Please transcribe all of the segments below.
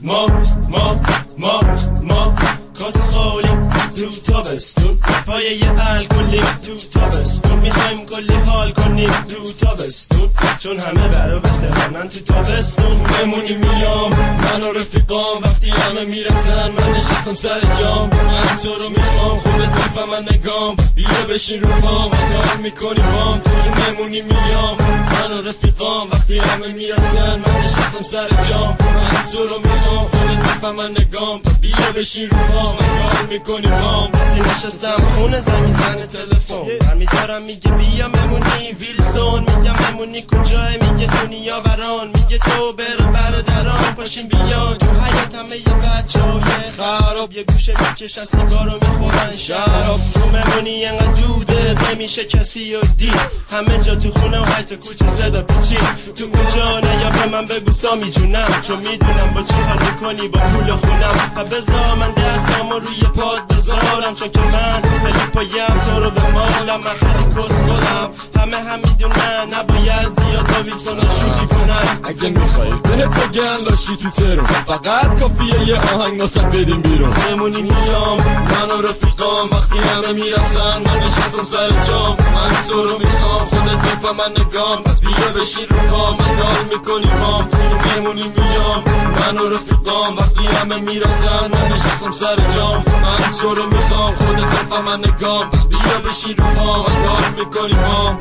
ما کسخالیم تو تابستون پایه الکلیم تو تابستون میخوایم کلی حال کنیم تو تابستون چون همه برا بسترانن تو تابستون بمونی میام من و رفیقام وقتی همه میرسن من نشستم سر جام من تو رو میخوام خوبت میفهمن نگام بیا بشین رو پام انگار میکنی بام تو بمونی میام من و رفیقام وقتی همه میرسن من نشستم سر جام من تو رو میخوام خوبت میفهمن نگام بیا بشین رو پام انگار میکنی بام وقتی نشستم خونه زنگ زن تلفن برمیدارم میگه بیا ممونی ویلسون میگم ممونی کجای میگه دنیاوران میگه تو برادران پاشین بیان تو حیات همه یه بچه‌های خراب یه گوشه میکشن سیگارو میخورن شراب تو ممونی انقدر دوده نمیشه کسی رو دید همه جا تو خونه و حتی کوچه صدا پیچی تو کجا نه یا به من بگو سامی جونم چون میدونم با چی حال میکنی با پول خونم بذار من دستامو روی پاد بذارم چون که من خیلی پایم تو رو به مالم من خیلی کس خودم همه میدونن نباید زیاد با ویلسونا شوخی کنن اگه میخوایی بهت بگن لاشی تو ترون فقط کافیه یه آهنگ واسه بدیم بیرون بمونی میام من و رفیقام وقتی همه میرسن من نشستم سر جام من تو رو میخوام خودت بفهمن نگام پس بیا بشین رو پام انگار میکنی بام تو بمونی میام من و رفیقام وقتی همه میرسن من نشستم سر جام من تو رو میخوام خودت بفهمن نگام پس بیا بشین رو پام انگار میکنی بام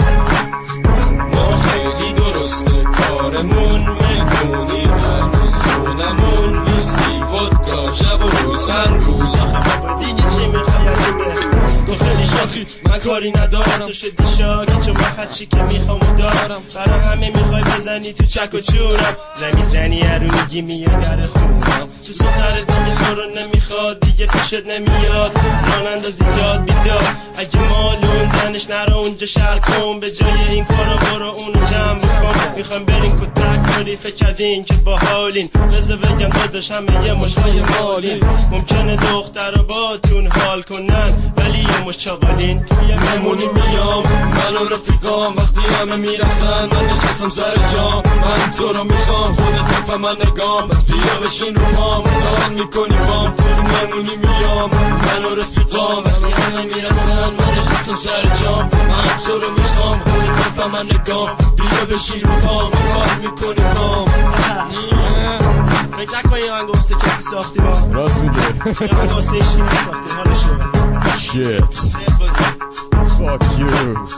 ما خیلی درسته کارمون مهمونی هر روز خونمون ویسکی ودکا شب و روز هر روز دیگه چی میخوای از این تو خیلی شاخی من کاری ندارم تو شدی شاکی چون من هرچی که میخوام دارم برای همه میخوای بزنی تو چک و چونم زنی هرو میگی میاد در خونم تو سوترت دیگه تو رو نمیخواد دیگه پیشت نمیاد رانندازی داد بیداد اگه مالون دنش نرو اونجا شهر کن به جای این کارا برو اونو جمع بکن میخوایم برین کتک کنی فکر کردین که باحالین بذار بگم داداش همه یه مشهای مالین ممکنه دختر باتون حال کنن ولی یه مش چاقالین توی ممونی میام من و رفیقام وقتی همه میرسن من نشستم سر جام من تو رو میخوام خودت بفهمن نگام بس بیا بشین رو پام حال میکنی بام تو ممونی میام من و رفیقام وقتی همه میرسن من نشستم سر جام من تو رو میخوام خودت بفهمن نگام بیا بشین رو پام حال میکنی بام فکر نکنی یه آهنگ واسه کسی ساختی با راست میگه یه آهنگ واسه ایشی ساختی حالشو Shit. Fuck you.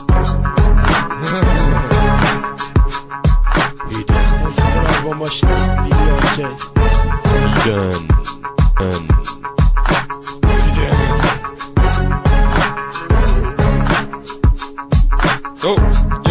منتظر آلبوم باشی ویدیو اوکی Go.